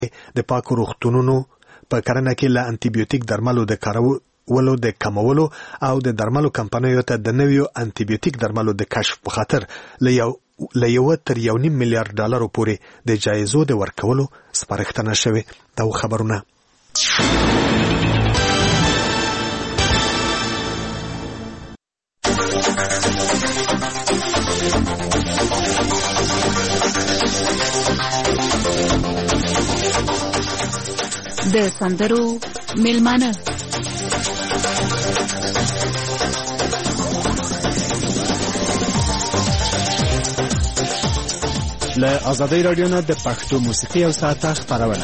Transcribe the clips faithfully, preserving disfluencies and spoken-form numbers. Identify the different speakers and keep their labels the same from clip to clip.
Speaker 1: د پاکو روغتونونو په کرنه کې له انټي بیوټیک درملو د کارولو د کمولو او د درملو کمپنیو ته د نویو انټي بیوټیک درملو د کشف په خاطر له یو له یو تر یو نیم میلیارډ ډالرو پورې د جایزو د ورکولو سپارښتنه شوې. دا خبرونه
Speaker 2: د سندرو میلمانه
Speaker 3: له آزادۍ رادیو نه د پښتو موسیقي او ساعته خپرونه.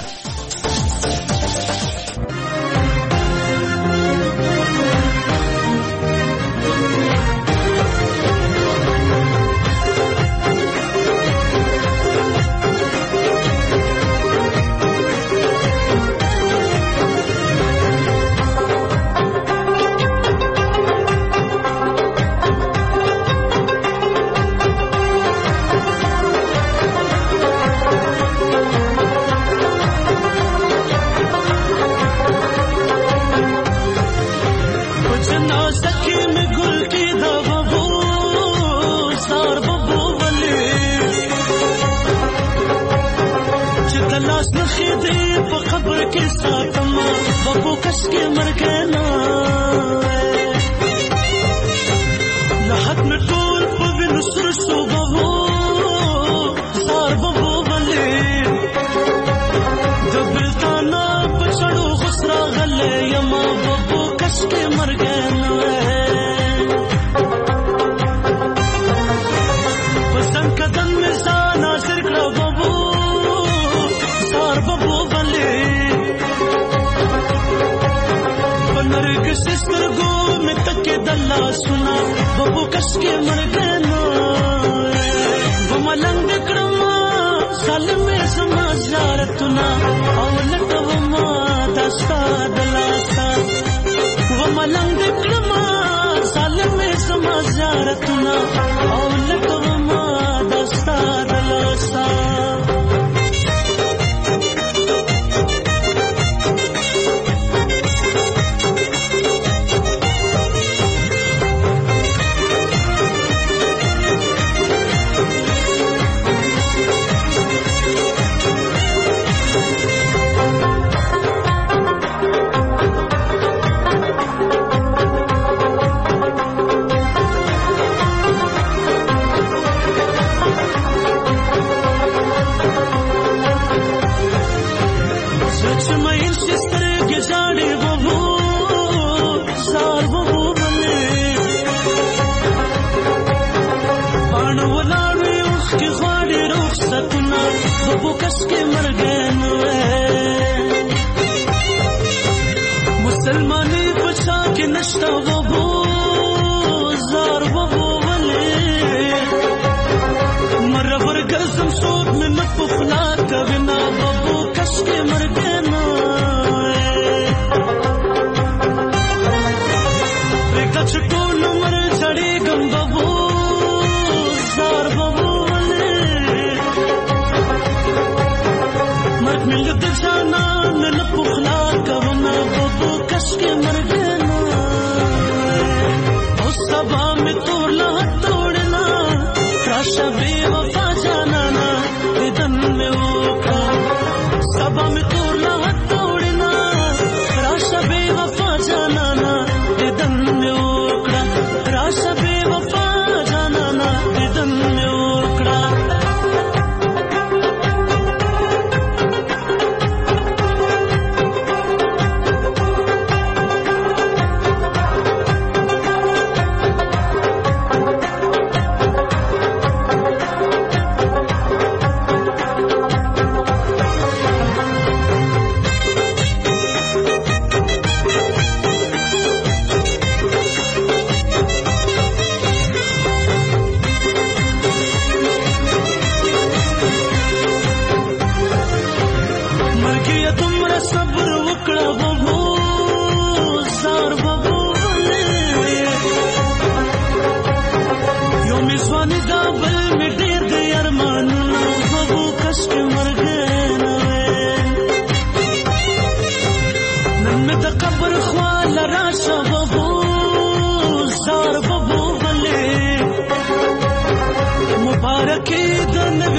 Speaker 4: बल में ढेर दे अरमान बबू कष्ट मर गए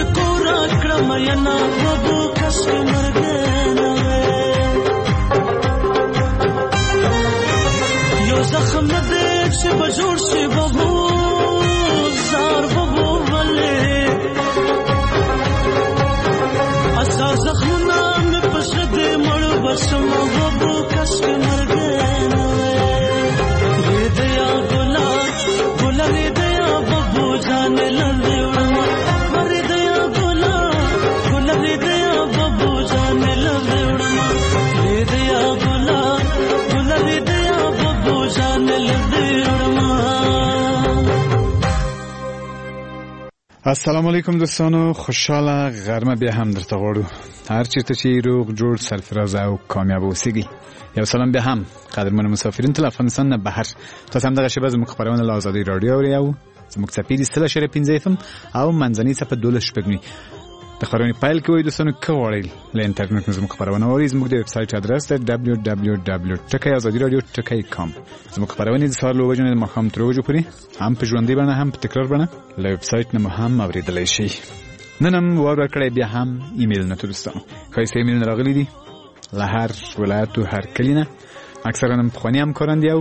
Speaker 4: کورا کړم ینا وبو کس مرګنه یو زخم دې چې بجوړ شي بابو زار بابو ولې اسا زخم نام پس دې مړ بسم بابو کس مرګنه دې دیا ګلا ګلا دې بابو جان لړې وړما ور دې ګلا ګلا دې بابو جان لړې وړما دې ګلا ګلا دې بابو جان لړې وړما.
Speaker 3: السلام علیکم دوستانو، خوشحاله غرمه بیا هم درته غواړو. هر چیرته چې روغ جوړ سرفراز او کامیاب اوسئ. یو سلام بیا هم قدرمن مسافرین تل افغانستان نه بهر. تاسو هم دغه شیبه زموږ خبرونه له آزادۍ رادیو اورئ او زموږ څپې د سل اشاریه پنځه اف ام او منځنۍ څپه دولس شپږ. د خبرونې پیل کوي دوستانو، که غواړئ له انټرنیټ نه زموږ خبرونه واورئ، زموږ د ویب سایټ ادرس دی دبلیو دبلیو دبلیو ټکی ازادي رادیو ټکی کام. زموږ خبرونه د سهار له اوه بجو نه د ماښام تر اوه بجو پورې هم په ژوندۍ بڼه هم په تکرار بڼه له ویب سایټ نه مو هم اورېدلی شئ. نن هم وار ورکړی بیا هم ایمیلونه ته دوستانو. ښایسته ایمیلونه راغلي دي له هر ولایت و هر کلي نه. اکثرا هم پخواني همکاران دي او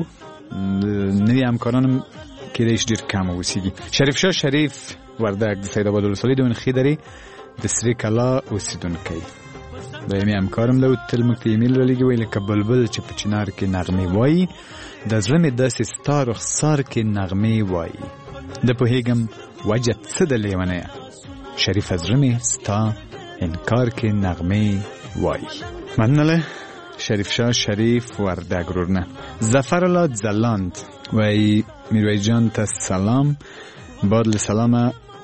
Speaker 3: نوي همکاران هم کېدای شي ډېر کم اوسېږي. شریف شاه شریف وردک د سیدآباد ولسوالۍ د ونخې درې د سرې کلا اوسېدونکی. دویمې همکارم له تل موږ ته ایمیل رالیږي، وایي لکه بلبل چې په چنار کې نغمې وایي، د زړه مې داسې ستا رخسار کې نغمې وایي، د پوهېږم وجه څه د لیونیه، شریف زړه مې ستا انکار کې نغمې وایي. مننه شریف شاه شریف وردک رورنه. ظفر الله ځلاند وایي میرویس جان ته سلام، باد له سلامه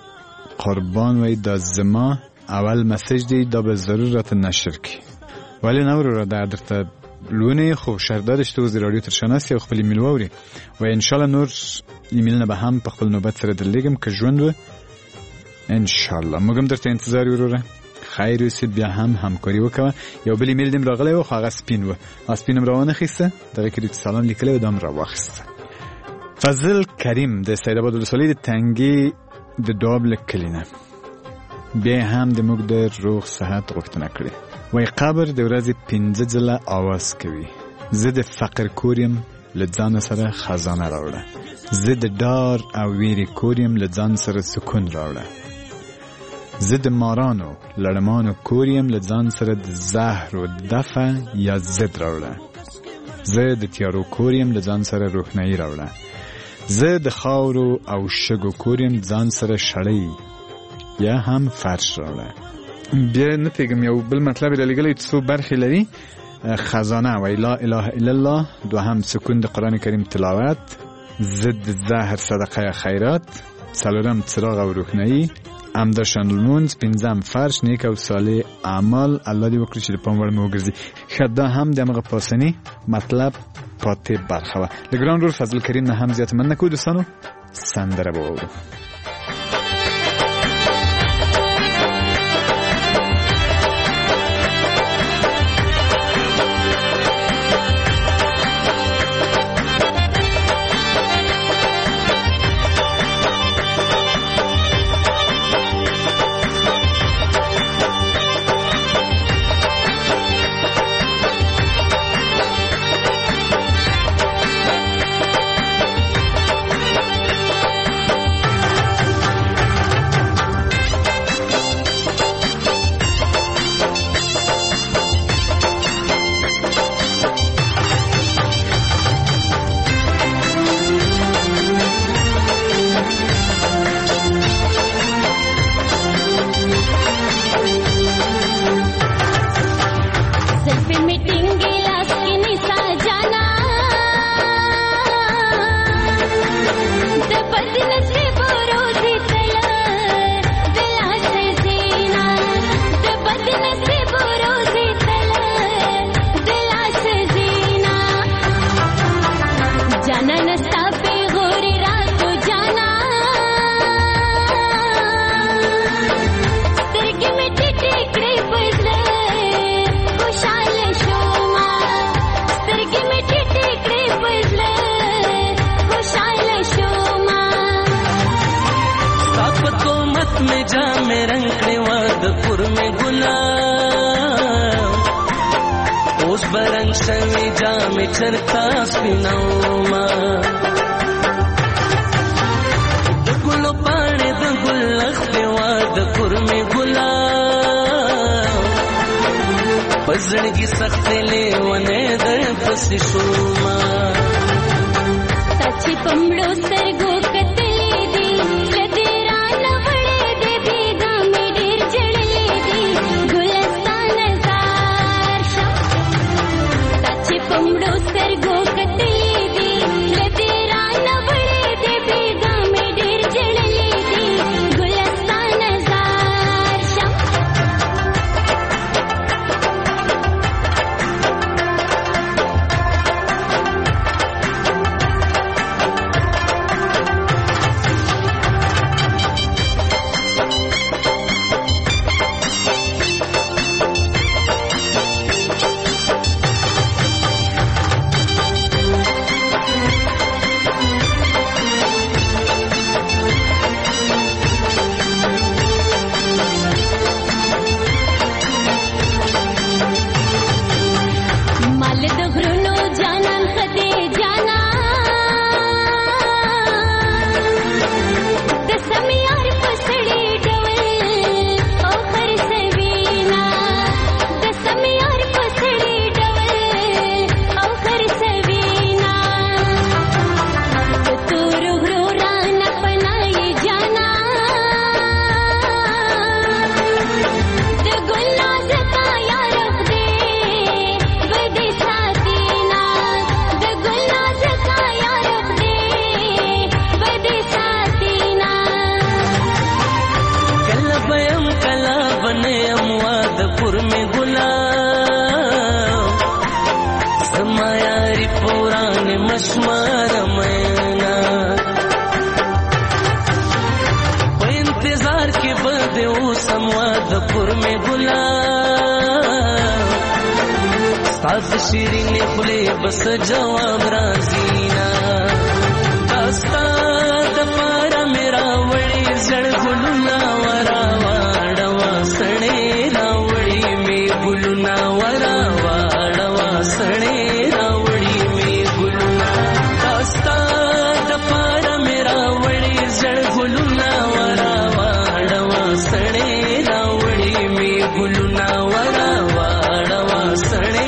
Speaker 3: قربان وی دا زما اول مسیج دی دا به ضرور رات نشر کی، ولی نور را در درته لونه خو شردادش تو از رادیو ترشانستی او خپل ایمیل ووري و ان شاء الله نور ایمیلونه به هم په خپل نوبت سره درلګم که ژوند و ان شاء الله. موږ درته انتظار وروره. خیر اوسې، بیا هم همکاري وکړه. یو بل ایمیل دیم راغلی و خو هغه سپین و، اسپینم راونه خسته دغه کې سلام لیکلی و دام را واخسته. فضل کریم د سیدآباد ولسوالۍ د تنګي د دوابل کلینه بیا هم د موږ د روغ صحت غوښتنه کړې. وای قبر د ورځې پنځه ځله آواز کوي، زه د فقر کوریم له ځان سره خزانه راوړه، زه د ډار او ویرې کوریم له ځان سره سکون راوړه، زه د مارانو لړمانو کوریم له ځان سره د زهر و دفع یا ضد راوړه، زه د تیارو کوریم له ځان سره روښنایي راوړه، زه د خاورو او شګو کوریم ځان سره شړی یا هم فرش راوړه. بیا نه پیږم یو بل مطلب رالیږلی څو برخې لري. خزانه وای لا اله الا الله، دوهم سکون د قرآن کریم تلاوت، ضد زهر صدقه یا خیرات، څلورم څراغ او روښنایي، همداشان لمونځ، پنځم فرش نیک او صالح اعمال. الله دې وکړي چې د پام وړ مې وګرځي. ښه دا هم د همغه پاسني مطلب پاتې برخه وه. د ګران رور فضل کریم نه هم زیات مننه کوو دوستانو. سندره به واورو.
Speaker 4: برنگ شوی جام چرتا سپینوما د ګلو پاڼې د ګل لخته وا د کورمې ګلا پزړګي سخت لیونه در پسې شوما
Speaker 5: سچ پمړو سترګو کتلې دي لدرا لوړې دې بیګا مې ډېر جړلې دي ګلستان زار شم سچ پمړو سترګو کتلې دي لدرا لوړې دې بیګا مې ډېر جړلې دي ګلستان زار شم
Speaker 4: شیرین خلی بس جواب رازینا داستا دپارا میرا وڑی زڑ گلونا ورا واڑوا سڑے راوڑی میں گلونا ورا واڑوا سڑے راوڑی میں گلونا داستا دپارا میرا وڑی زڑ گلونا ورا واڑوا سڑے راوڑی میں گلونا ورا واڑوا سڑے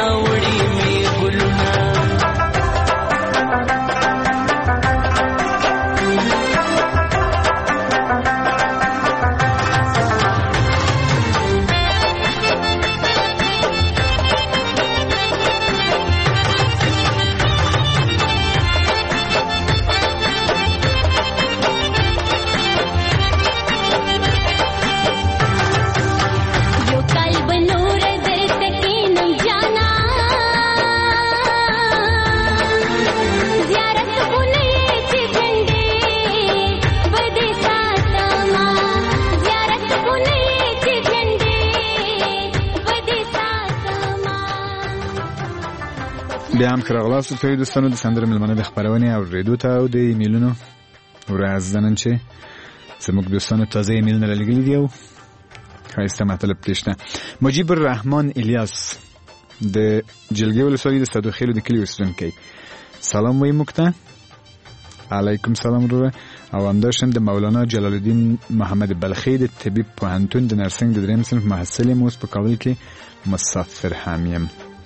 Speaker 3: بیا هم که راغلاست توی دوستانو د سندرو مېلمانه د خپرونې اورېدو ته او د ایمیلونو ورځ د نن چې زموږ دوستانو تازه ایمیلونه رالیږلي دي او ښایسته مطلب پرې شته. مجیب الرحمن الیاس د جلګې ولسوالۍ د صدوخیلو د کلي اوسېدونکی سلام وایي موږ ته. علیکم سلام وروره. او همداشان د مولانا جلال الدین محمد بلخی د طبیب پوهنتون د نرسنګ د دریم صنف محصل یم، اوس په کابل کې مسافر هم یم.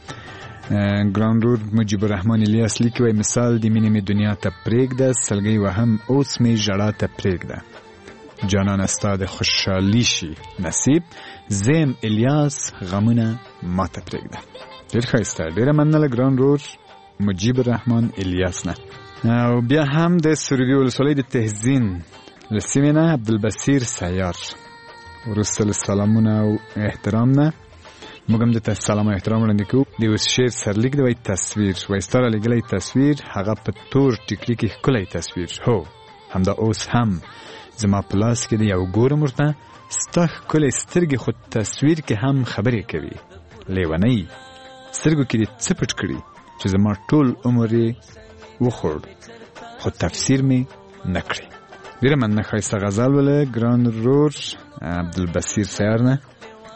Speaker 3: ګران رور مجیب الرحمن الیاس لیکي وایي مثال د مینې مې دنیا ته پرېږده، سلګۍ وهم اوس مې ژړا ته پرېږده، جانان ستا د خوشحالي شي نصیب، زیم الیاس غمونه ما ته پرېږده. ډېر ښایسته، ډېره مننه ګران رور مجیب الرحمن الیاس نه. او بیا هم د سروبي ولسوالۍ د تهزین له سیمې نه عبدالبصیر سیار وروسته له سلامونه او احترام نه موږ هم د سلام او احترام وړاندې کوو. د یو شعر سرلیک دی وایي تصویر، وایي ستا رالیږلی تصویر هغه په تور ټیکلي کې ښکلی تصویر، هو همدا اوس هم زما په لاس کې دی او ګورم ورته ستا ښکلی سترګې خو تصویر کې هم خبرې کوي، لیونۍ سترګو کې دې څه پټ کړي چې زما ټول عمر یې وخوړ خو تفسیر می نکړي. ډیره مننه. ښایسته غزل وله ګران رور عبدالبصیر سیار نه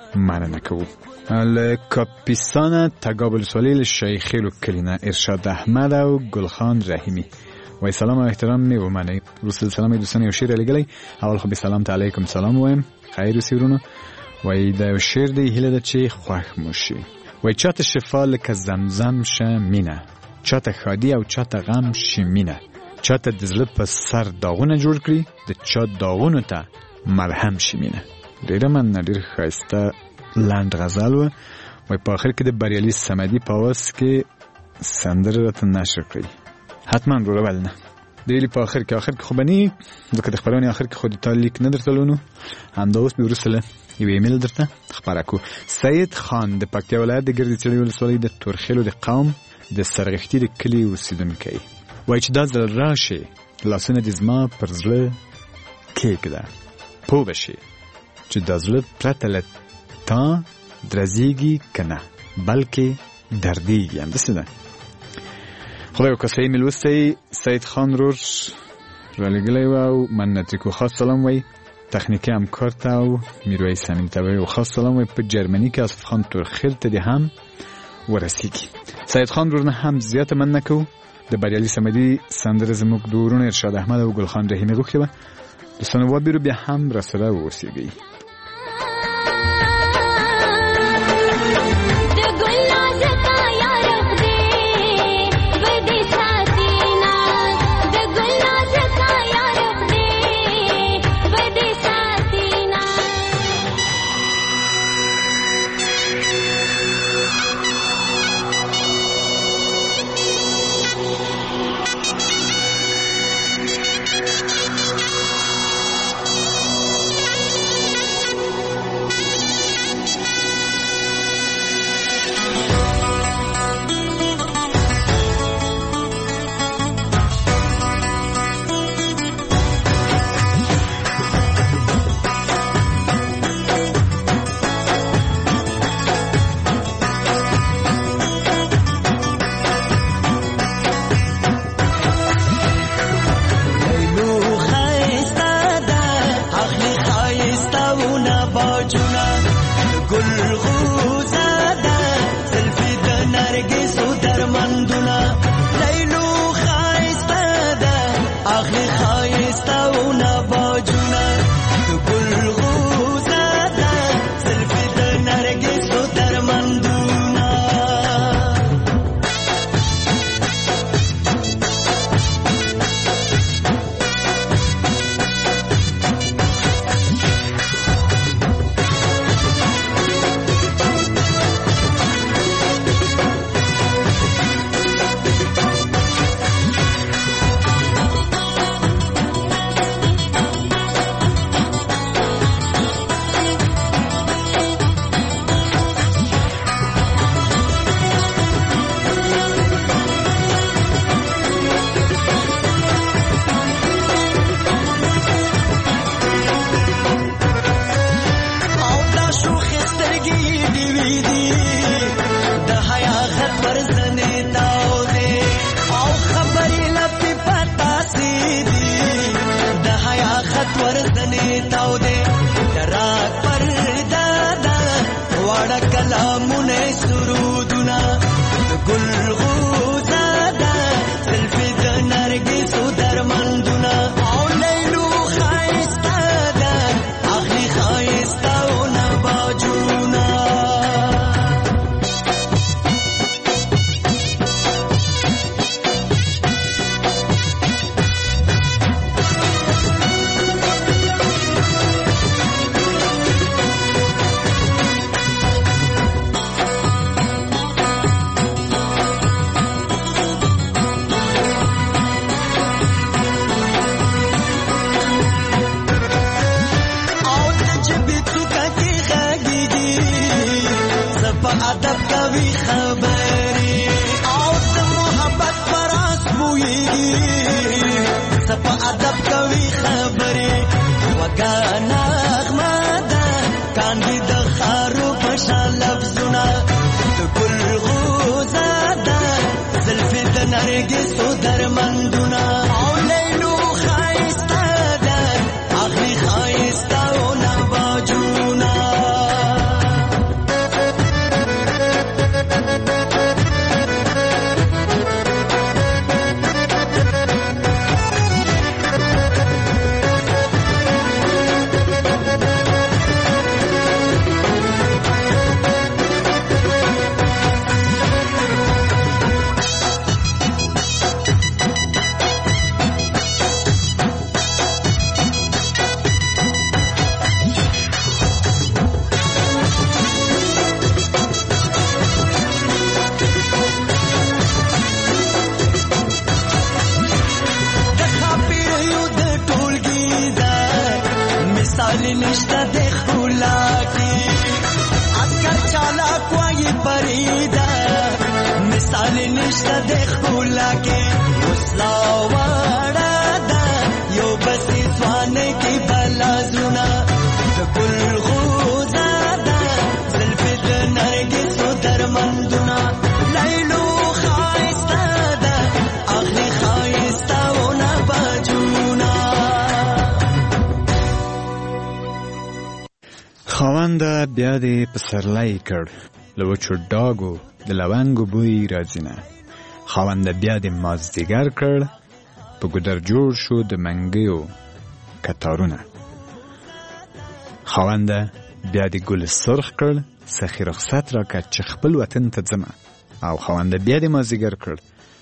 Speaker 3: مننه کوو. له کاپیسان تقابل سلیل شیخیل و کلینه ارشاد احمد او گلخان رحیمی و سلام و احترام می و منی رسول سلام دوستان یو شیر علیگلی اول خو به سلام علیکم سلام وایم خیر و سیرونو و دا شیر دی هله د چی خوښ موشي و چات شفا لکه زمزم شمینه چات خادی او چات غم شمینه چات د زړه په سر داغونه جوړ کړی د چات داغونو ته مرهم شمینه. ډیره من ډیر ښایسته لاند غزل و و په آخر کې د بریالي سمدي په واس کې سندره راته نشر کړی حتما رو ولنه دیلی په آخر کې آخر کې خو بنی ځکه د خبرونې آخر کې خود ته لیک نه درته لونو همدا اوس به ورسله یو ایمیل درته خبره کو. سید خان د پکتیا ولایت د ګردې څړې ولسوالۍ د تورخیلو د قوم د سرغښتي د کلي اوسیدونکی وایي چې دا ځل راشي لاسونه دې زما پر زړه کېږده پوه به شي چې دا زړه پرته له تا درزیږي که نه بلکې دردیږي همداسې ده. خدای وکړه ایمیل وستی سید خان رور رالیږلی و او منت کو خاص سلام وی تخنیکي همکار ته او میرویس امین ته و خاص سلام وی په جرمني کې اصف خان تورخیل ته دې هم ورسیږي. سید خان رور نه هم زیاته مننه کوو. د بریالي سمدي سندره زموږ د ورونو ارشاد احمد او ګلخان رحیمي غوښتې وه دوستانو وبیرو بیا هم راسره واوسیږئ.
Speaker 4: نشته د ښکلا کې عسکر چالاک وایي پریده مثال نشته د ښکلا کې وسلا واړه ده یو بسې ځوانۍ کې بلا زړونه د ګل غوزه ده زلفې د نرګسو درمندونه لیلو ښایسته ده اخلي ښایستهونه باجونه
Speaker 3: خاونده بیا دې پسرلی کړ له وچو ډاګو د لونګو بوی راځي نه خاونده بیا دې مازدیګر کړ په ګودر جوړ شو د منګیو کتارونه خاونده بیا دې ګل سرخ کړ سخي رخصت راکړه چې خپل وطن ته ځمه او خاونده بیا دې مازدیګر کړ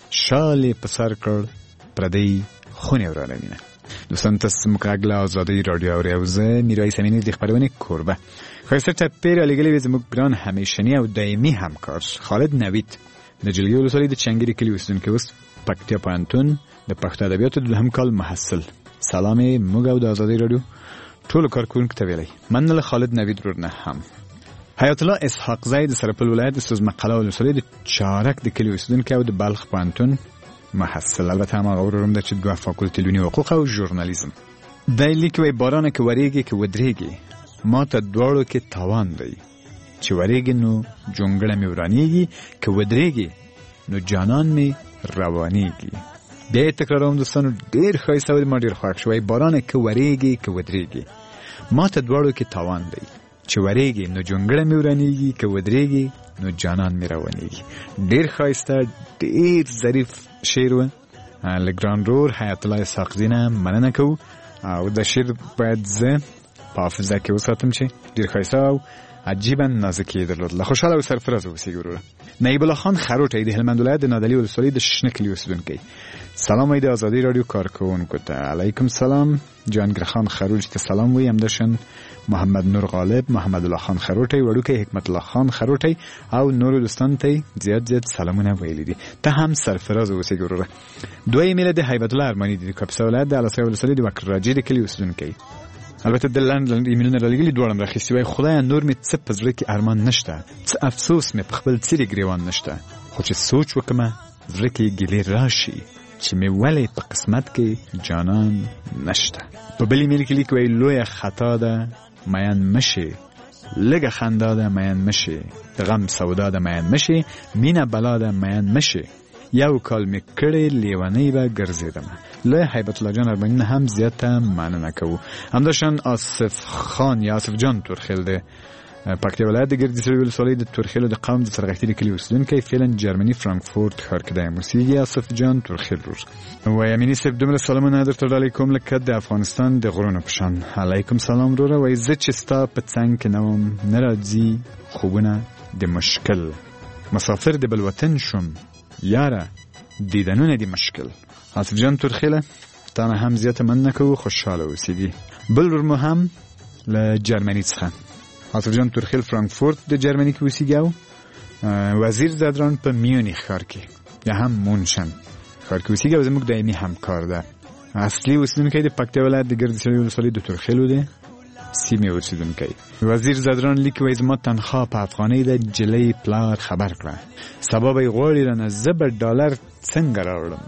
Speaker 3: شال یې په سر کړ پردی خونې ورانوینه دوستان تاسو مکاګ له آزادی رادیو اوري او زه میرایس امینی د خبرونه کوربه خاصه ټپیر علیګلی وي زموږ ګران همیشنی او دایمي همکار خالد نوید د جلګي ولسوالۍ د چنګیري کلی اوسیدونکی اوس پکتیا پوهنتون د پښتو ادبیاتو دوهم کال محصل سلام موږ او د آزادی رادیو ټول کارکونکو ته ویلي مننه خالد نوید ورنه هم حیات الله اسحاق زید سرپل ولایت د سوز مقاله ولسوالۍ د چارک د کلی اوسیدونکی او د بلخ پوهنتون محصل البته هم غوړم د چې دوه فاکولټي لونی حقوق او ژورنالیزم د لیکوي بارانه کې وریږي کې ودرېږي ما ته دواړو کې تاوان دی چې وریږي نو جونګړه مې ورانیږي کې ودرېږي نو جانان مې روانیږي بیا تکراروم دوستانو ډېر ښایسته و ما ډېر خوښ شوی بارانه کې وریږي کې ودرېږي ما ته دواړو کې تاوان دی چې وریږي نو جونګړه مې ورانیږي کې ودرېږي نو جانان مې روانیږي ډېر ښایسته ډېر ظریف شعر و لګران رور حیات الله اسحاق زینه مننه کوو او د شعر باید زه په حافظه کې وساتم چې ډېر ښایسته او عجیبا نازکې درلود له خوشحاله او سرفراز اوسېږي وروره نایب الله خان خروټی د هلمند ولایت د نادعلي ولسوالۍ د شنه کلي اوسېدونکی سلام ای د آزادی رادیو کارکوونکو ته علیکم سلام جهانګیر خان خروج ته سلام وی همداشن محمد نور غالب محمد الله خان خروټی وړوکی حکمت الله خان خروټی او نور دوستان ته زیات زیات سلامونه ویلي دي ته هم سرفراز اوسېږي وروره دوی ایمیل د هیبت الله ارمانی د کاپیسا ولایت د الاسای ولسوالۍ د وکر راجي د کلي اوسېدونکی البته د لاند ایمیلونه رالیږلي دواړه مې راخیستي وای خدایه نور مې څه په زړه کې ارمان نشته څه افسوس مې په خپل څیرې ګریوان نشته خو چې سوچ وکړمه زړه کې ګیلې راشي چې مې ولې په قسمت کې جانان نشته په بل ایمیل کې لیکي وای لویه خطا ده میان مشي لږه خندا ده میان مشي غم سودا ده میان مشي مینه بلا ده میان مشي یو کال مې کړې لیونۍ به ګرځېدم له هیبت الله جان ارمنی هم زیاته مننه کوو همداشان آصف خان یا آصف جان تورخیل ده پکتیا ولایت د ګردیسرای ولسوالۍ د تورخیل د قوم د سرغښتې د کلي اوسېدونکی فعلا جرمني فرانکفورت ښار کې دی موسیږي آصف جان تورخیل ورور وایي امیني صاحب دومره سلامونه درته ډالۍ کوم لکه د افغانستان د غرونو په شان علیکم سلام وروره وایي زه چې ستا په څنګ کې نه وم نه راځي خوبونه د مشکل مسافر د بل وطن شوم یاره دیدنونه دی مشکل آصف جان تورخیله تا نه هم زیاته مننه کوو خوشحاله اوسېږي بل ورور مو هم له جرمني څخه آصف جان تورخیل فرانکفورت د جرمني کې اوسېږي او وزیر زدران په میونخ ښار کې یا هم مونشن ښار کې اوسېږي او زموږ دایمي همکار ده اصلي اوسېدونکی د پکتیا ولایت د ګردیسرای ولسوالۍ د تورخیلو دی سیمې اوسېدونکی وزیر زدران لیکي وایي زما تنخوا په افغانۍ ده جلۍ پلار خبر کړه سبا به یې غواړي رانه زه به ډالر څنګه راوړم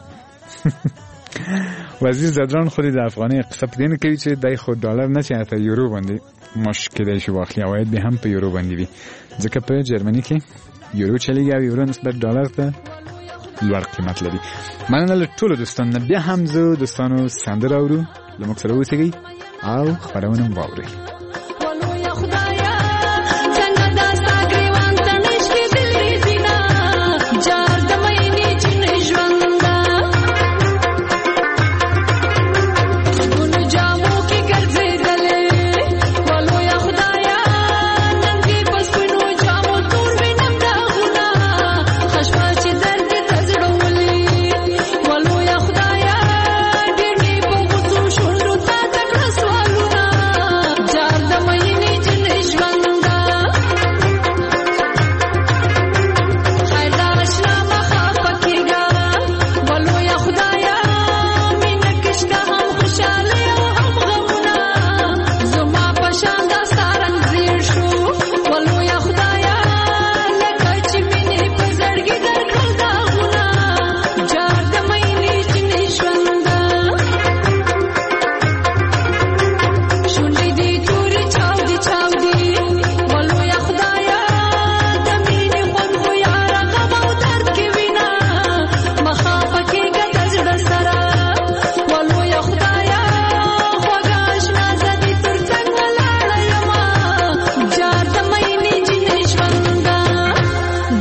Speaker 3: وزیر زدران خو د افغانۍ قصه په دې نه کوي چې دی خو ډالر نه چې حتی یورو باندې ماش کېدای شي واخلي عواید به هم په یورو باندې وي ځکه په جرمني کې یورو چلیږي او یورو نسبت ډالر ته لوړ قیمت لري مننه له ټولو دوستانو بیا هم زه دوستانو سندره اورو له موږ سره اوسئ او خبرونه مو واورئ
Speaker 2: Ja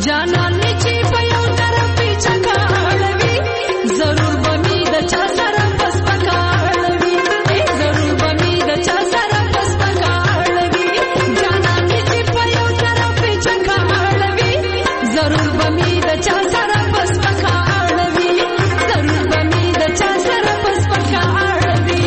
Speaker 6: جانانې چې په یو طرف پیچه کاړوي ضرور به مې د چا سره بس پکاړوي ضرور به مې د چا سره بس پکاړوي جانانې چې په یو طرف پیچه کاړوي ضرور به مې د چا سره بس پکاړوي ضرور به مې د چا سره بس پکاړوي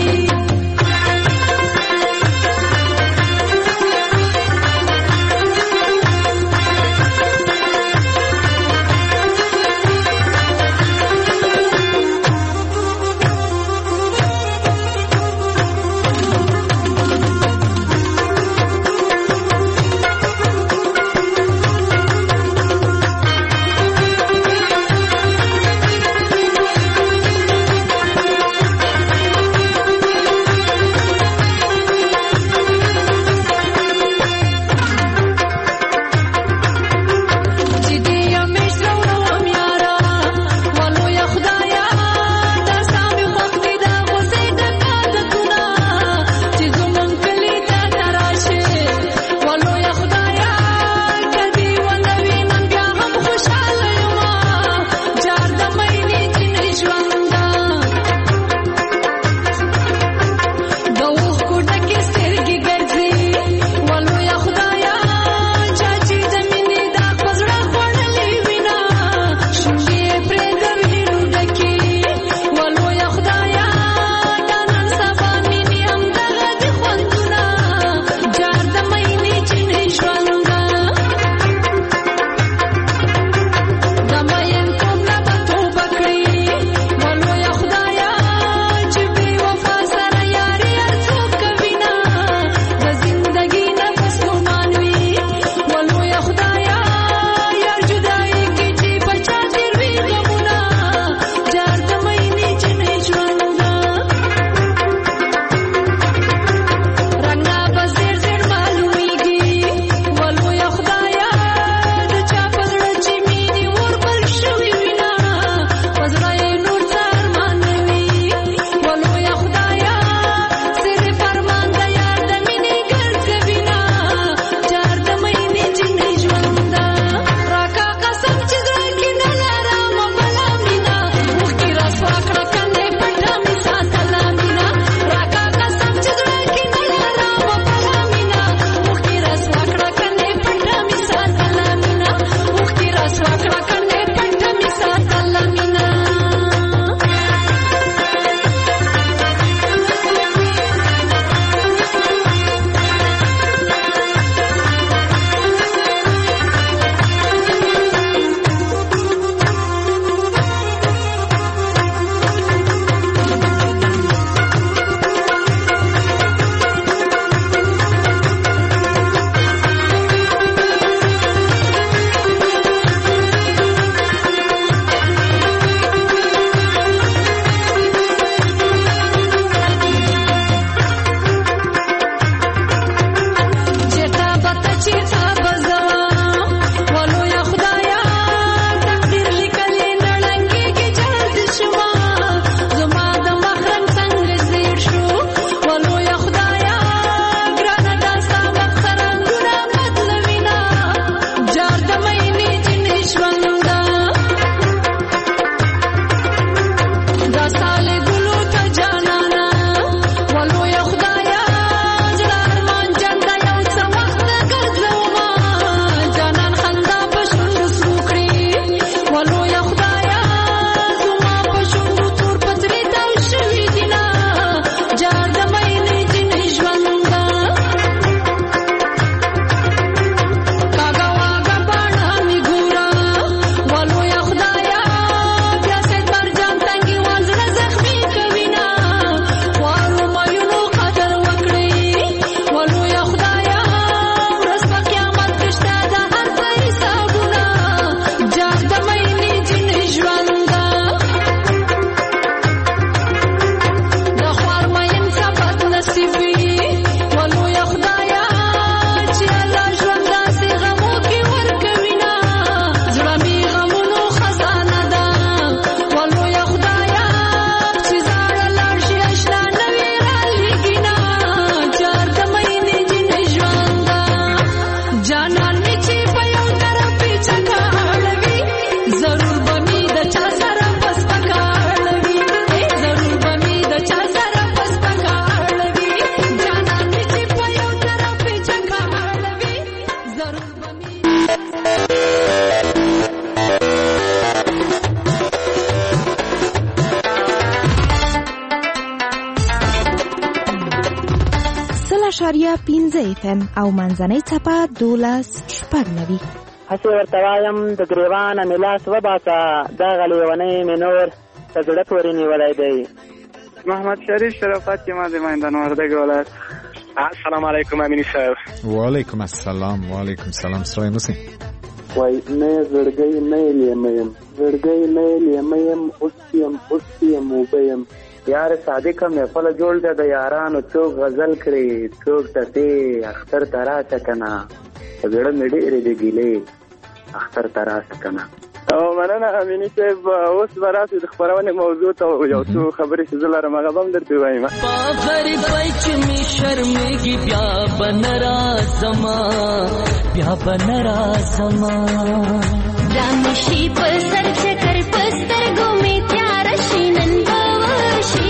Speaker 7: اشاریه پنځه اف ام او منځنۍ څپه دولس شپږ نوي.
Speaker 8: هسې ورته وایم د ګریوانه مې لاس وباسه دغه لیونی مې نور په زړه پورې نیولی دی.
Speaker 9: محمد شریف شرافت که ما د میدان وردګ ولایت.
Speaker 10: السلام علیکم امینی صاحب.
Speaker 3: وعلیکم السلام. وعلیکم سلام. سرای موسی
Speaker 11: وای نه زړګی نه لیمیم زړګی نه لیمیم اوس یم اوس یم وبیم یار صادقه محفل جوړ دی د یارانو څوک غزل کړي څوک ټپې اختر ته راشه که نه په زړه مې ډېرې د ګیلې اختر ته راشه که نه.
Speaker 9: او مننه امیني صاحب. اوس به راسې د خپرونې موضوع ته یو څو خبرې چې زه لرم هغه به هم درته ووایم.
Speaker 4: په غریبۍ چې مې شرمېږي بیا به نه راځمه بیا به نه راځمه
Speaker 5: رانشي په سر چکر په سترګو مې تیاره شي نن به وشي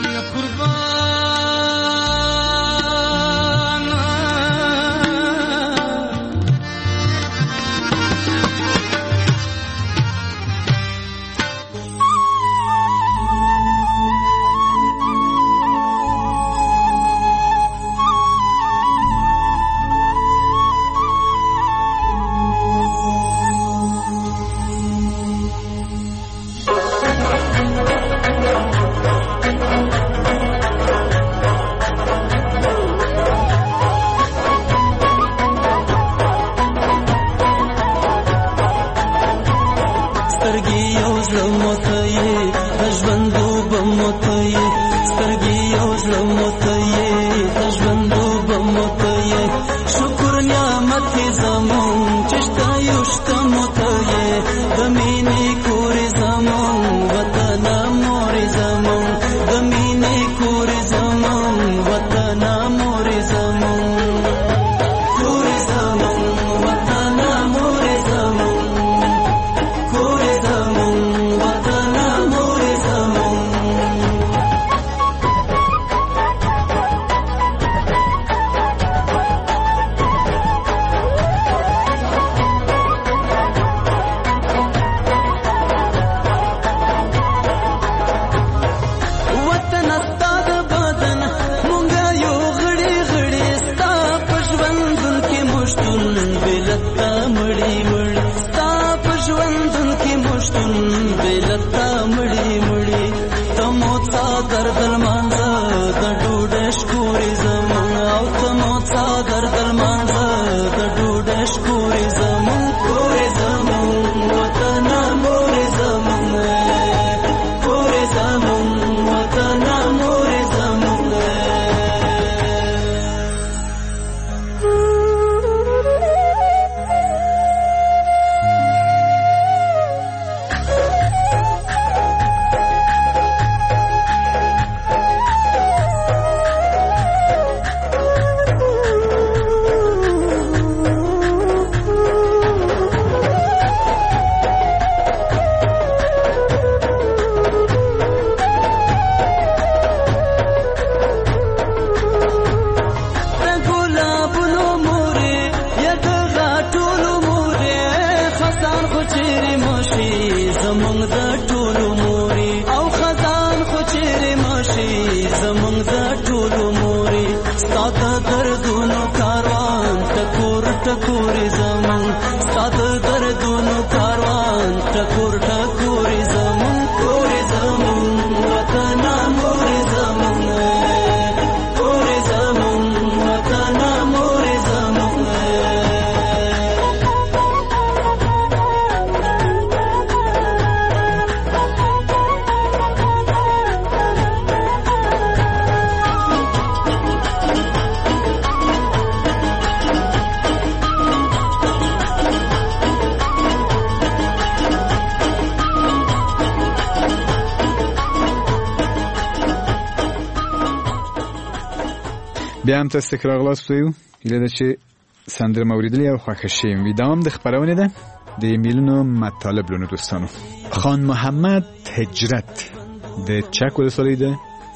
Speaker 3: بیا هم تاسو ته راغلاست ویو هیله ده چې سندره مو اوریدلې او خوښ شئ. ویدام د خبرونه ده د ایمیلونو مطالب لونو دوستانو. خان محمد هجرت د چک ولسوالۍ ده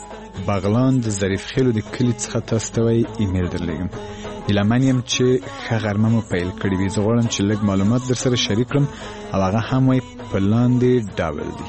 Speaker 3: بغلان د ظریف خیلو د کلی څخه تاسو ته ایمیل درلېږم. هیله من یم چې ښه غرمه مو پیل کړې وي. زه غواړم چې لږ معلومات در سره شریک کړم او هغه هم وایي په لاندې ډول دي.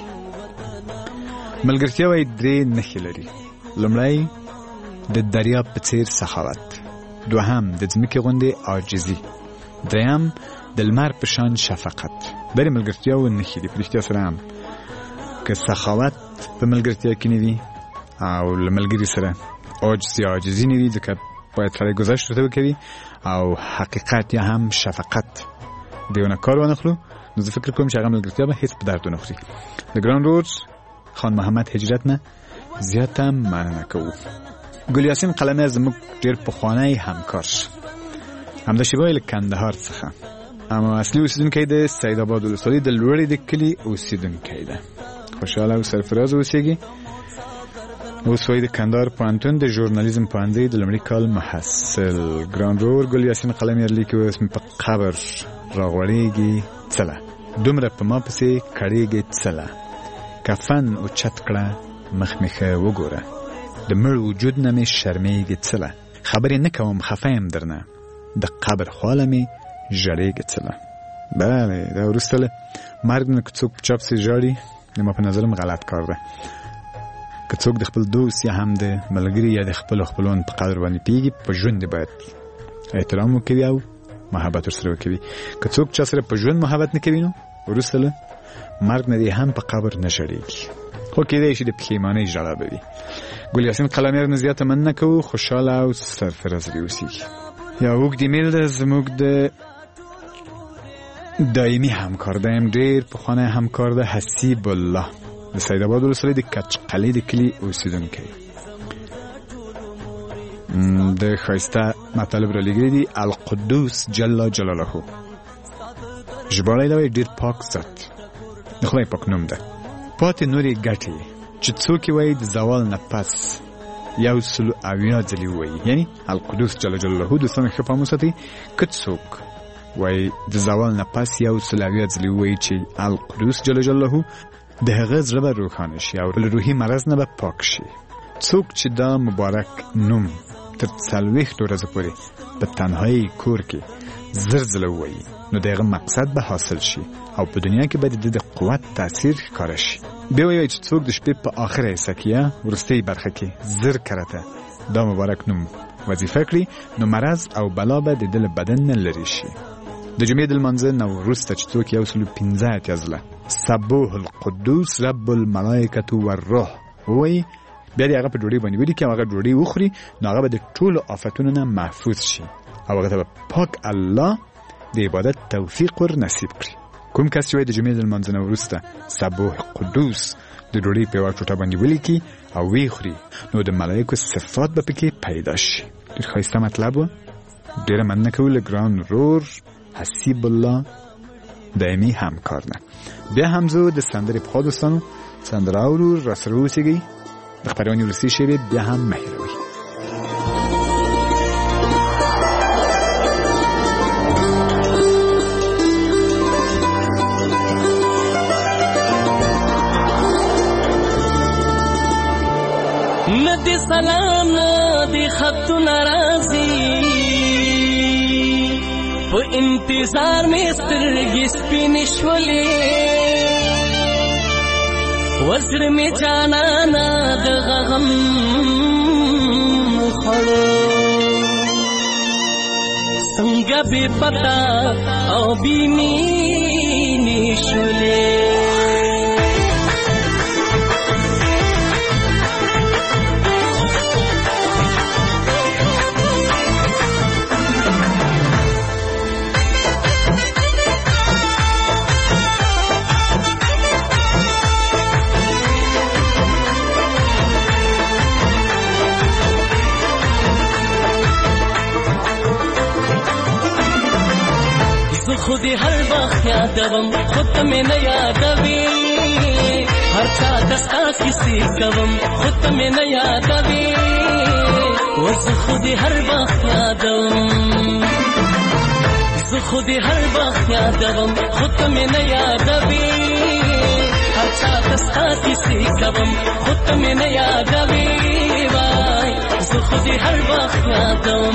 Speaker 3: ملګرتیا وایي درې نښې لري. لومړی د دریاب په څیر سخاوت، دوهم د ځمکې غوندې عاجزي، دریم د لمر په شان شفقت. بلې ملګرتیا و نښې دي په رښتیا سره هم که سخاوت په ملګرتیا کې نه وي او له ملګري سره عاجز یا عاجزي نه وي، ځکه باید سړی ګذشت ورته وکوي او حقیقت یا هم شفقت د یو نه کار وانخلو، نو زه فکر کوم چې هغه ملګرتیا به هیڅ په درد ونه خوري. د ګران رور خان محمد هجرت نه زیاته مننه کوو. ګل یاسین قلمه زموږ ډېر پخوانی همکار همدا شیبه له کندهار څخه، اما اصلي اوسیدونکی د سید آباد ولسوالۍ د لوړې د کلي اوسیدونکی ده. خوشحاله او سرفراز اوسیږي. اوس وایي د کندهار پوهنتون د ژورنالیزم پوهنځي د لومړي کال محصل. ګران رور ګل یاسین قلمه لیکي اوس مې په قبر راغوړېږي څله، دومره په ما پسې کړېږي څله، کفن او چت کړه مخ مې ښه وګوره، د مړ وجود نه مې شرمېږي څله، خبرې نه کوم خفه یم درنه، د قبر خواله مې ژړېږي څله. بله دا وروسته له مرګ نه که څوک په چا پسې ژاړي زما په نظرم غلط کار ده. که څوک د خپل دوست یا هم د ملګري یا د خپلو خپلوان په قدر باندې پوهېږي، په ژوند باید احترام وکوي او محبت ورسره وکوي. که څوک چا سره په ژوند محبت نه کوي نو وروسته له مرګ نه دی هم په قبر نه ژړېږي، خو کېدای شي د پښیمانۍ ژړا به وي. ګل یاسین قلمیر نه زیاته مننه کوو. خوشحاله او سرفراز دې اوسېږي. یا اوږد ایمیل ده زموږ د دایمي همکار ده، یم ډېر پخوانی همکار ده، حسیب الله د سید آباد ولسوالۍ د کچقلې د کلي اوسېدونکی. د ښایسته مطالب را لېږلي دي. القدوس جل جلاله، ژباړی دا وایي ډېر پاک ذات، د خدای پاک نوم ده. پاتې نورې ګټې چې څوک یې وایي د زوال نه پس یو سلو اویا ځلې ووایي، یعنی القدوس جل جلاله. دوستان ښه پام وساتئ، که څوک وایي د زوال نه پس یو سلو اویا ځلې ووایي چې القدوس جل جلاله، د هغه زړه به روښانه شي او له روحي مرض نه به پاک شي. څوک چې دا مبارک نوم تر څلوېښتو ورځو پورې په تنهایي کور کې زر ځله ووایي، نو د هغه مقصد به حاصل شي او په دنیا کې به د د قوت تاثیر ښکاره شي. بیا وایي چې څوک د شپې په آخره حصه کې یا وروستۍ برخه کې زر کرته دا مبارک نوم وظیفه کړي، نو مرض او بلا به د ده له بدن نه لرې شي. د جمعې د لمانځه نه وروسته چې څوک یو سلو پنځه اتیا ځله سبوح القدوس رب الملائکة والروح وایي، بیا د هغه په ډوډۍ باندې ولیکي او هغه ډوډۍ وخوري، نو هغه به د ټولو آفتونو نه محفوظ شي او هغه ته به پاک الله د عبادت توفیق ور نصیب کړي. کوم کس چې وایي د جمعې د لمانځه نه وروسته سبوح قدوس د ډوډۍ په یوه ټوټه باندې ولیکي او ویې خوري، نو د ملایکو صفات به پکې پیدا شي. ډېر ښایسته مطلب و. ډېره مننه کوو له ګران رور حسیب الله دایمي همکار نه. بیا هم زه د سندرې پخوا دوستانو سندره اورو، راسره اوسېږئ. د خپرونې وروستۍ شېبې بیا هم مه هېروئ.
Speaker 4: ندی سلام ندی خط ناراضی په انتظار مې سترګې سپینې شولې، وزر مې جانانا د غم خوړو، څنګه بې پتا او بې مینې شولې. خود هر وخت یادوم، خود ته مې نه یادوي، هر چا ته ستا کیسې کوم، خود ته مې نه یادوي، زه خود هر وخت یادوم، زه خود هر وخت یادوم، خود ته مې نه یادوي، هر چا ته ستا کیسې کوم، خود ته مې نه یادوي، وای زه خود هر وخت یادوم.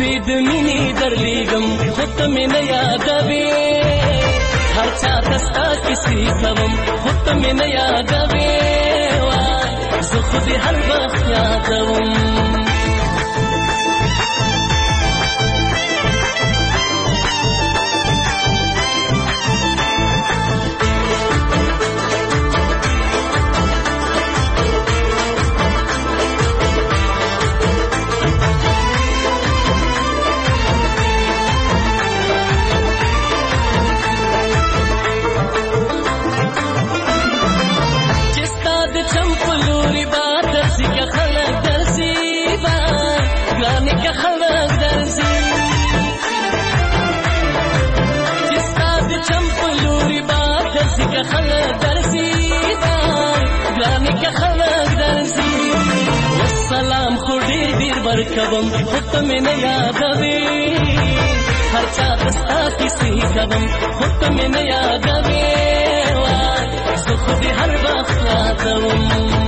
Speaker 4: تورې د مینې درلیږم خو ته مې نه یادوې هر چا ته ستا کیسې کوم خو ته مې نه یادوې وای زه خو دې هر وخت یادوم سلام خو ډېر ډېر ورکوم خو ته مې نه یادوې هر چا ته ستا کیسې کوم خو ته مې نه یادوې وای زه خو دې هر وخت یادوم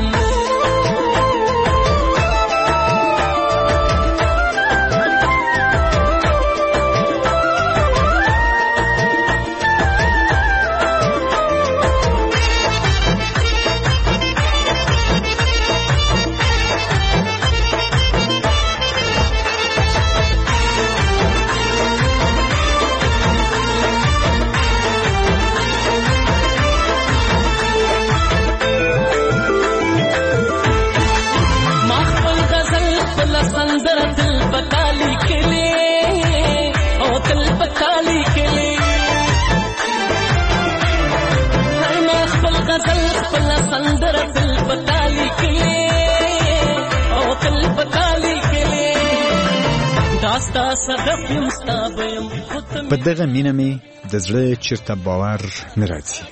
Speaker 3: په دغه مینه مې د زړه چېرته باور نه راځي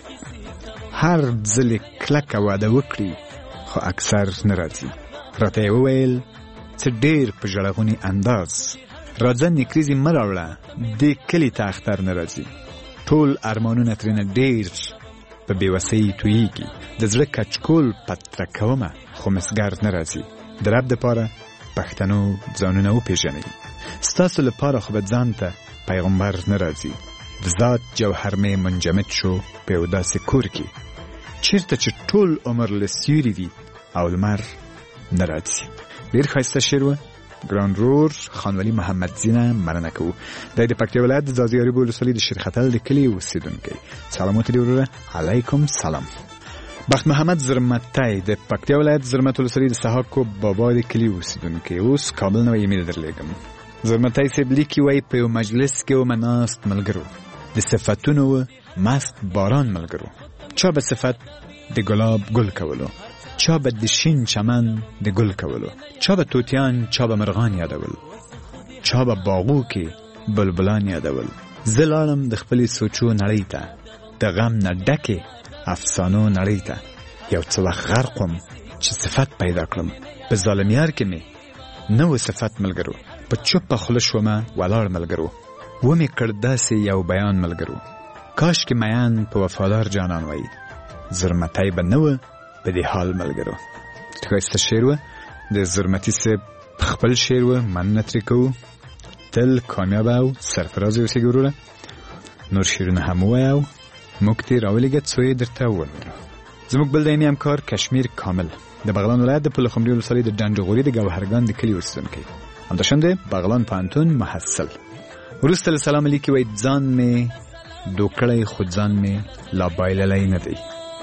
Speaker 3: هر ځل یې کلکه واده وکړي خو اکثر نه راځي راته یې وویل څه ډېر په ژړغوني انداز راځه نکریزې مه راوړه دې کلي ته اختر نه راځي ټول ارمانونه ترېنه ډېر په بېوسۍ تویېږي د زړه کچکول پتره کومه خو مسګر نه راځي د رب دپاره پښتنو ځانونه وپېژنئ ستاسو لپاره خو به ځان ته پیغمبر نه راځي د ذات جوهر مې منجمد شو په یو داسې کور کې چېرته چې ټول عمر له سیوري وي او لمر نه راځي ډېر ښایسته شعر و ګران رور خانولي محمد زینه مننه کوو دی د پکتیا ولایت د ځاځي اریوب ولسوالۍ د شیرختل د کلي اوسېدونکی سلامات دې وروره علیکم سلام بخت محمد زرمتی د پکتیا ولایت زرمت ولسوالۍ د سهاکو بابا د کلي اوسېدونکی اوس کابل نوی ایمیل درلیږم زرمتی صاحب لیکي وایي په یو مجلس کې ومه ناست ملګرو د صفتونو و مست باران ملګرو چا به صفت د ګلاب ګل کولو چا به د شین چمن د ګل کولو چا به توتیان چا به مرغان یادول چا به باغو کې بلبلان یادول زه لاړم د خپلې سوچو نړۍ ته د غم نه ډکې افسانو نړۍ ته یو څه وخت غرق وم چې صفت پیدا کړم په ظالمیار کې مې نه و صفت ملګرو په چوپه خوله شومه ولاړ ملګرو ومې کړ داسې یو بیان ملګرو کاش کې میان په وفادار جانان وای زرمتی به نه و په دې حال ملګرو ښایسته شعر و د زرمتي صاحب خپل شعر و مننه ترې کوو تل کامیابه او سرفرازه اوسئ وروره نور شعرونه هم ووایه موږ ته راولېږه څو یې درته ولولو زموږ بل دایمي همکار کشمیر کامل د بغلان ولایت د پلخمري ولسوالۍ د ډنډغوري د ګوهرګان د کلي اوسېدونکی همداشان د بغلان پوهنتون محصل وروسته له سلام لیکي وایي ځان مې دوکړی خو ځان مې لا بایللی نه دی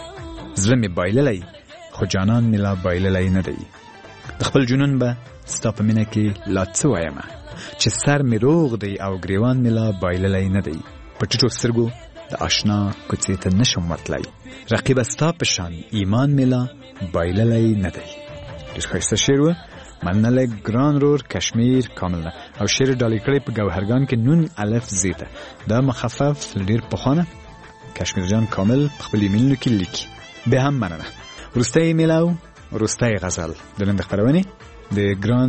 Speaker 3: زړه مې بایللی خو جانان مې لا بایللی نه دی د خپل جنون به ستا په مینه کې لا څه وایمه چې سر مې روغ دی او ګریوان مې لا بایللی نه دی په ټیټو سترګو د آشنا کوڅې ته نشم ورتلی رقیبه ستا په شان ایمان مې لا بایللی نه دی ډېر ښایسته شعر و مننه له ګران رور کشمیر کامل نه او شعر ډالۍ کړی په ګوهرګان کې نون الف زیته دا مخفف ډېر پخوانه کشمیر جان کامل په خپل ایمیلونو کې لیکي بیا هم مننه وروستی ایمیل او وروستی غزل د نن د خپرونې د ګران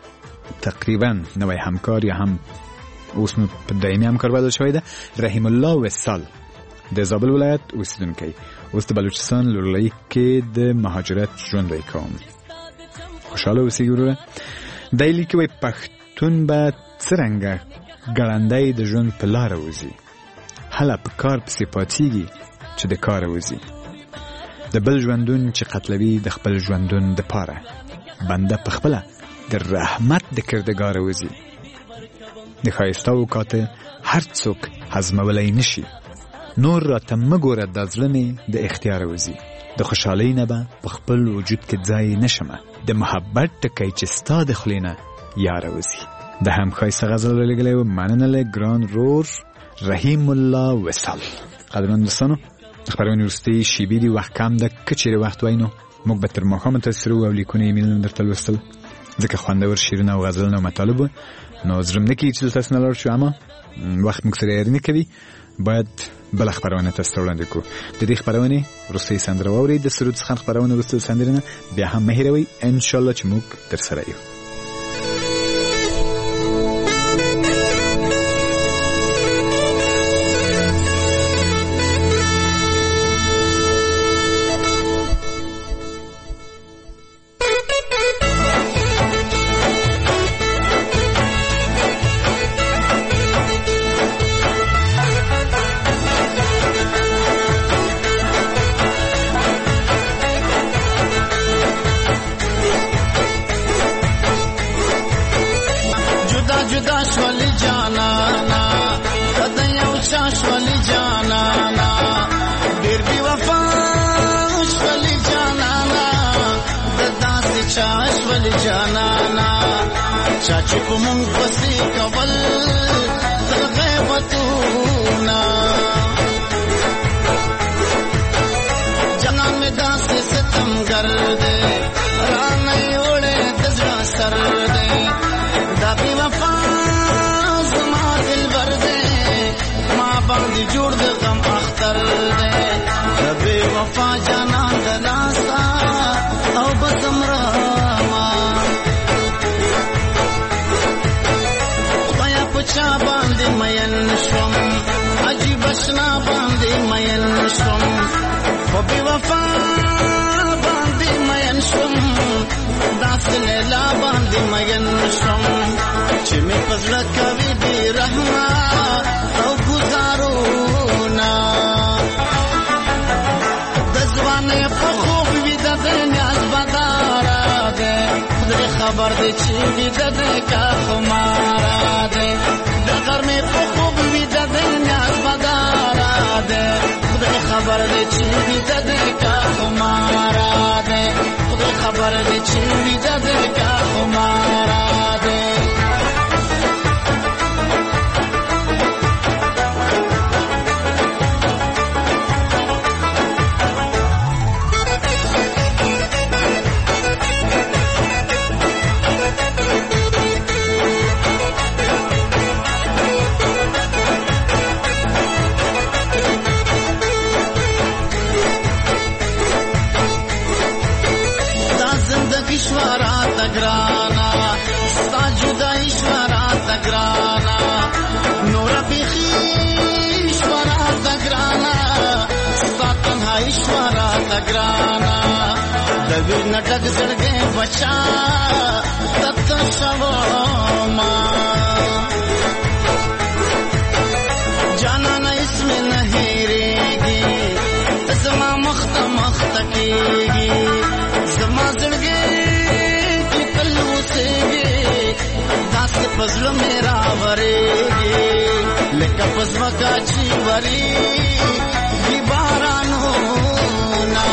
Speaker 3: تقریبا نوی همکار یا هم اوس نو په دایمي همکار بدل شوی ده رحیم الله وصال د زابل ولایت اوسېدونکی اوس د بلوچستان لورلۍ کې د مهاجرت ژوند کوم خوشحاله اوسئ وروره دی لیکي وایي پښتون به څرنګه ګړندی د ژوند په لاره وځي، هله په کار پسې پاتېږي چې د کاره وځي. د بل ژوندون چې قتلوي د خپل ژوندون د پاره، بنده په خپله د رحمت د کردګاره وځي. د ښایسته اوقاتو هر څوک هضمولی نشي، نور راته مه ګوره دا زړه مې د اختیاره وځي. د خوشحالۍ نه به په خپل وجود کې ځای نشمه، د محبت ټکی چې ستا د خولې نه یاره وځي. د هم ښایسته غزل رالیږلی و، مننه له ګران رور رحیم الله وصال. قدرمن دوستانو، د خپرونې وروستۍ شیبې دي، وخت کم ده. که چېرې وخت وای نو موږ به تر ماښامه تاسو او لیکونه ایمیلونه درته لوستل، ځکه خوندور شعرونه او غزلونه او مطالب وو. نو زړه مې نه کېږي چې دلته تاسو نه لاړ شو، اما وخت موږ سره یاري نه کوي، باید بله خپرونه تاسو ته وړاندې کړو. د دې خپرونې وروستۍ سندره واورئ. د سرود څخه خپرونه وروسته سندرې نه بیا هم مه هېروئ، انشاءالله چې موږ در سره یو.
Speaker 12: चाची को मुंग पसी कबल गैबतूना जना में दास सितम कर दे रान ओढ़े दजरा सर दे दाबी वफा जुमा दिल भर दे माँ बांधी जोड़ दे गम अख्तर दे दबे वफा जाना दलासा औ बसमरा چا باندې مین شوم عجیب اشنا باندې مین شوم خو بی وفا باندې مین شوم داس لیلا باندې مین شوم چې مې پزړه کوي بی رحمه او گزارونا د ځوانې په خوب وي د نیاز بداره ده خدای خبر دی چې وي د کا خماره ده د غرمې په خوب وي د نیاز بداره ده خدای خبر دی چې وي د کا خماره ده خدای خبر دی چې وي د کا خماره ده graana sta juda ishwara ta graana nora bikhi ishwara ta graana sta tanha ishwara ta graana davir natak zarge bacha tat shavama jana na isme nahi regi zama makhta makhta kegi zama zarge दास पजलो मेरा वरेगी लेका पजवा काची वरी बारानो ना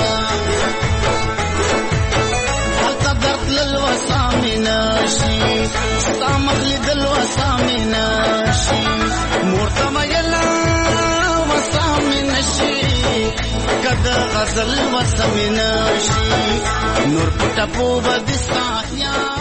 Speaker 12: हल्का दर्द ललवा सामी नशी सामखली दलवा सामी नशी मोरता मयला वसामी नशी कद गजल वसामी नशी नूर पुटा पूबा दिस्ता या